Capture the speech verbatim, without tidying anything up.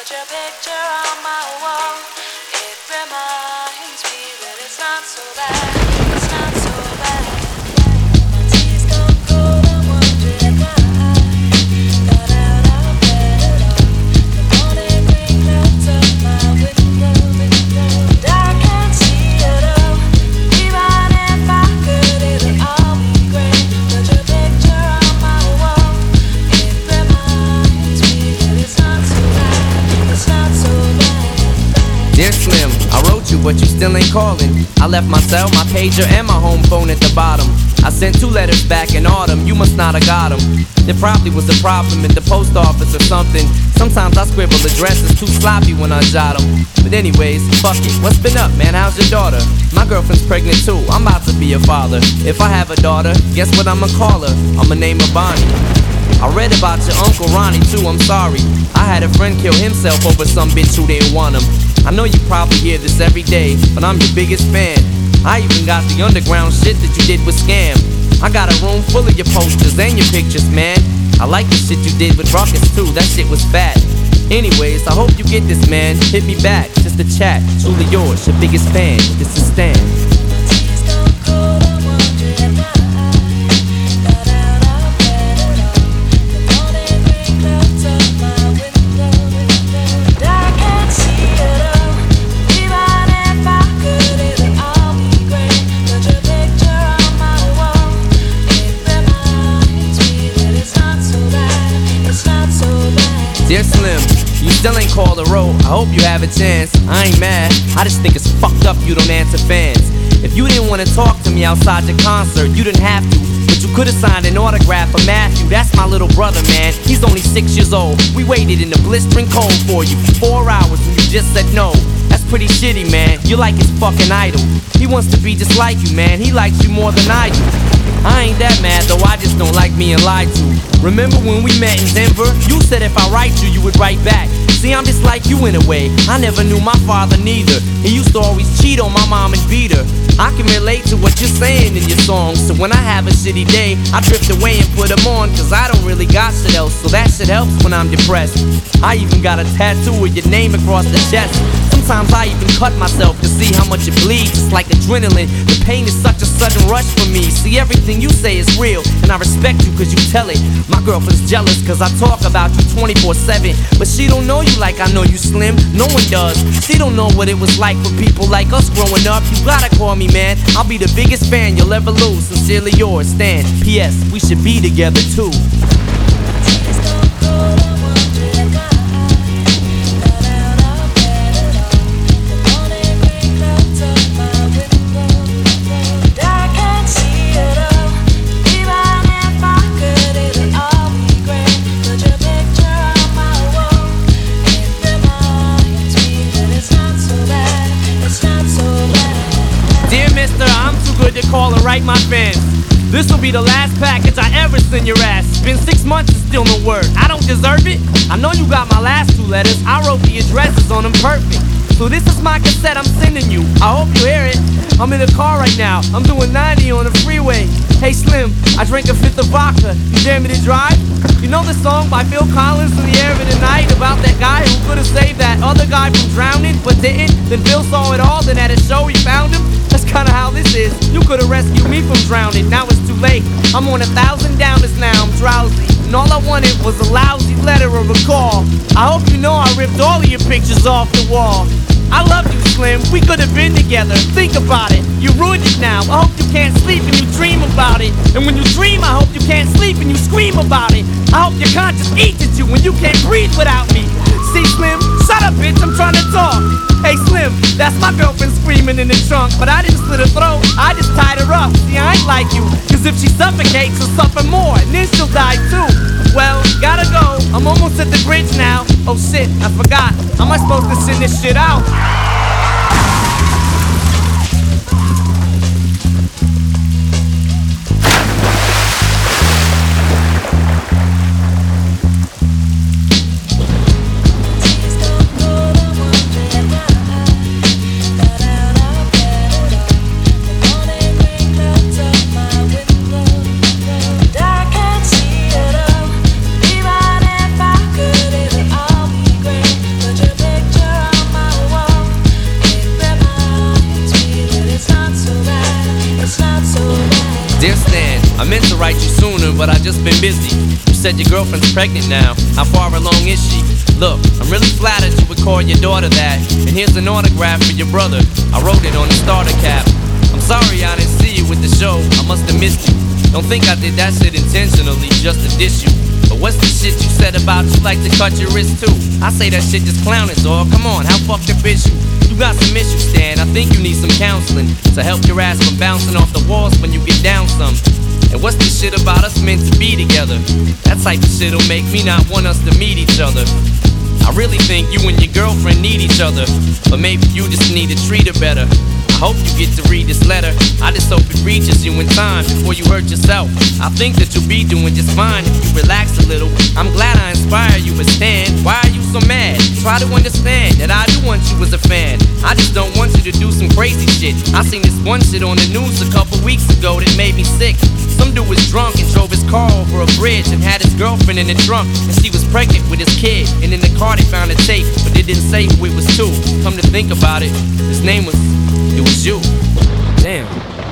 Put your picture on my wall. It reminds me that it's not so bad. It's not so bad. My tea's gone cold. I'm wondering why. Got out of bed at all. The morning rain clouds up my window, and I can't see it all. Even if I could, it'll all be great. Put your picture on my wall. It reminds me that it's not so bad. It's not so bad. Dear Slim, I wrote you, but you still ain't calling. I left my cell, my pager, and my home phone at the bottom. I sent two letters back in autumn, you must not have got them. There probably was a problem in the post office or something. Sometimes I scribble addresses too sloppy when I jot them. But anyways, fuck it, what's been up, man? How's your daughter? My girlfriend's pregnant too, I'm about to be a father. If I have a daughter, guess what I'ma call her? I'ma name her Bonnie. I read about your Uncle Ronnie too, I'm sorry. I had a friend kill himself over some bitch who didn't want him. I know you probably hear this every day, but I'm your biggest fan. I even got the underground shit that you did with Scam. I got a room full of your posters and your pictures, man. I like the shit you did with Ruckus too, that shit was fat. Anyways, I hope you get this, man. Hit me back, just a chat. Truly yours, your biggest fan. This is Stan. Dear Slim, you still ain't called a road. I hope you have a chance. I ain't mad, I just think it's fucked up you don't answer fans. If you didn't want to talk to me outside your concert, you didn't have to. But you could've signed an autograph for Matthew. That's my little brother, man. He's only six years old. We waited in the blistering cold for you for four hours and you just said no. That's pretty shitty, man. You're like his fucking idol. He wants to be just like you, man. He likes you more than I do. I ain't that mad though, I just don't like being lied to. Remember when we met in Denver? You said if I write you, you would write back. See, I'm just like you in a way. I never knew my father neither. He used to always cheat on my mom and beat her. I can relate to what you're saying in your songs. So when I have a shitty day, I drift away and put them on. Cause I don't really got shit else, so that shit helps when I'm depressed. I even got a tattoo with your name across the chest. Sometimes I even cut myself to see how much it bleeds. It's like adrenaline. The pain is such a sudden rush for me. See, everything you say is real, and I respect you cause you tell it. My girlfriend's jealous cause I talk about you twenty-four seven. But she don't know you like I know you, Slim. No one does. She don't know what it was like for people like us growing up. You gotta call me, man. I'll be the biggest fan you'll ever lose. Sincerely yours, Stan. P S. We should be together too. To call and write my fans. This'll be the last package I ever send your ass. It's been six months and still no word. I don't deserve it. I know you got my last two letters. I wrote the addresses on them perfect. So this is my cassette I'm sending you. I hope you hear it. I'm in the car right now. I'm doing ninety on the freeway. Hey Slim, I drank a fifth of vodka. You dare me to drive? You know the song by Phil Collins, In the Air of the Night, about that guy who could've saved that other guy from drowning but didn't? Then Phil saw it all, then at a show he found him. That's kinda how this is. You could've rescued me from drowning, now it's too late. I'm on a thousand downers now, I'm drowsy. And all I wanted was a lousy letter or a call. I hope you know I ripped all of your pictures off the wall. I love you, Slim, we could've been together. Think about it, you ruined it now. I hope you can't sleep and you dream about it. And when you dream, I hope you can't sleep and you scream about it. I hope your conscience eats at you when you can't breathe without me. See, Slim, shut up, bitch, I'm trying to talk. Hey, Slim, that's my girlfriend screaming in the trunk. But I didn't slit her throat, I just tied her up. See, I ain't like you, cause if she suffocates, she'll suffer more, and then she'll die too. Well, gotta go, I'm almost at the bridge now. Oh shit, I forgot, how am I supposed to send this shit out? Put your but I just been busy. You said your girlfriend's pregnant now. How far along is she? Look, I'm really flattered you would call your daughter that. And here's an autograph for your brother. I wrote it on the starter cap. I'm sorry I didn't see you with the show. I must have missed you. Don't think I did that shit intentionally just to diss you. But what's the shit you said about you like to cut your wrist too? I say that shit just clowning, dog. Come on, how fucked up is you? You got some issues, Stan. I think you need some counseling to help your ass from bouncing off the walls when you get down some. And what's this shit about us meant to be together? That type of shit'll make me not want us to meet each other. I really think you and your girlfriend need each other, but maybe you just need to treat her better. I hope you get to read this letter. I just hope it reaches you in time before you hurt yourself. I think that you'll be doing just fine if you relax a little. I'm glad I inspire you, but Stan, why are you so mad? Try to understand that I do want you as a fan. I just don't want you to do some crazy shit. I seen this one shit on the news a couple weeks ago that made me sick. Some dude was drunk and drove his car over a bridge and had his girlfriend in the trunk, and she was pregnant with his kid. And in the car they found a tape, but they didn't say who it was to. Come to think about it, his name was, it was you. Damn.